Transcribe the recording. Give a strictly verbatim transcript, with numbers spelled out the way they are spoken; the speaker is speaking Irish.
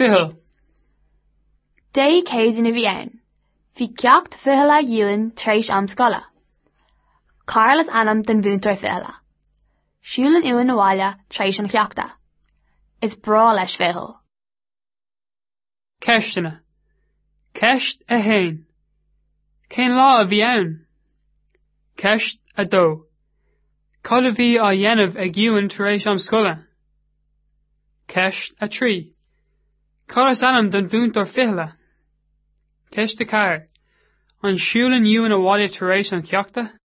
fihil. Dé céad na bhí ann. Bhí ceacht fihile dúin tréis am scola. Carlas anam den bhúntar fihile. Siúlan uan na bhaile tréis an ceachta. Is brá leis fihil. Ceistena. Ceist a hain. Cén lá a bhí ann. Ceist a dó. Cad a bhí a dhéanamh ag dúin tréis am scola. Ceist a trí. Carlas anam den bhúntar fihile. Ceist a cair. An siúlan uan a bhaile tréis an ceachta.